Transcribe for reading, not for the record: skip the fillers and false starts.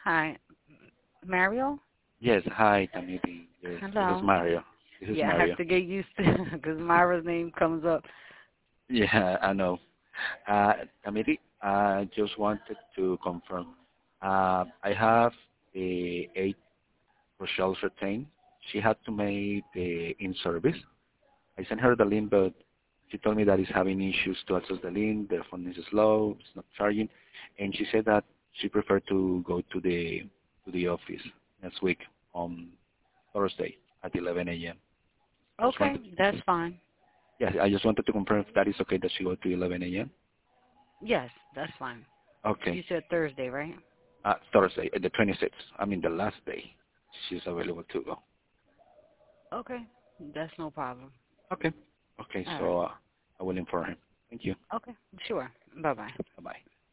Hi, Mario? Yes, hi, Tamiti. Yes, this is Hello. Mario. This is Yeah, I have Mario. to get used to because Myra's name comes up. Yeah, I know. Uh, Tamiti, I just wanted to confirm. I have the 8 Rochelle retained. She had to make the in-service. I sent her the link, but she told me that it's having issues to access the link. The phone is slow. It's not charging, and she said that she preferred to go to the office next week on Thursday at 11 a.m. Just Okay, wanted to that's confirm. fine. Yes, I just wanted to confirm if that is okay that she go to 11 a.m. Yes, that's fine. You Okay. said Thursday, right? Thursday, the 26th. I mean, the last day. She's available to go. Okay, that's no problem. Okay. Okay, All so right. I will inform him. Thank you. Okay, sure. Bye-bye. Bye-bye.